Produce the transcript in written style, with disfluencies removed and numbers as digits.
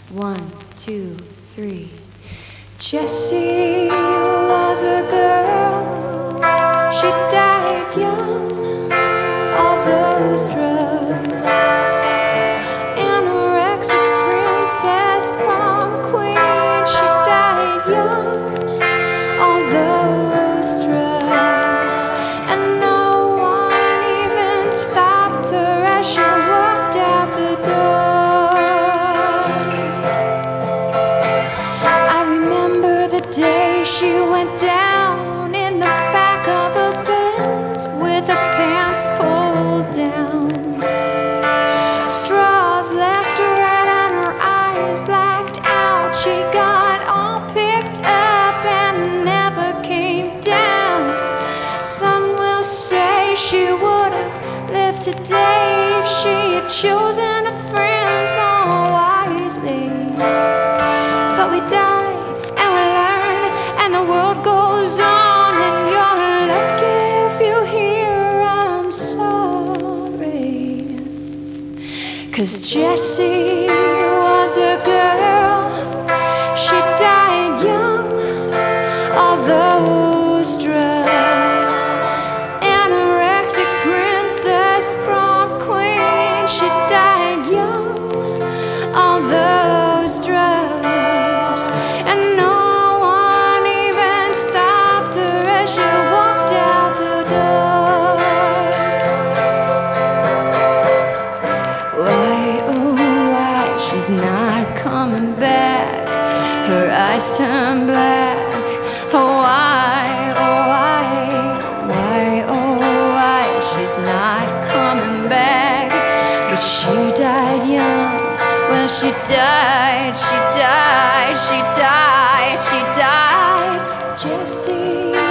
1, 2, 3. Jessie was a girl, she died young. All those drugs, anorexic princess, prom queen, she died young. All those drugs, and no one even stopped her as she walked out the door. I remember the day she went down in the back of a Benz with her pants pulled down. Straws left her red and her eyes blacked out. She got all picked up and never came down. Some will say she would have lived today if she had chosen her friends more wisely. But we die and we learn and the world goes on, and you're lucky if you hear I'm sorry. 'Cause Jessie was a girl, she died young. All those drugs, anorexic princess, prom queen, she died young. All those drugs, and no one even stopped her as she walked out the door. Why, oh why, she's not coming back. Her eyes turn black. Oh why, oh why, she's not coming back. But she died young. Well, she died. Jessie.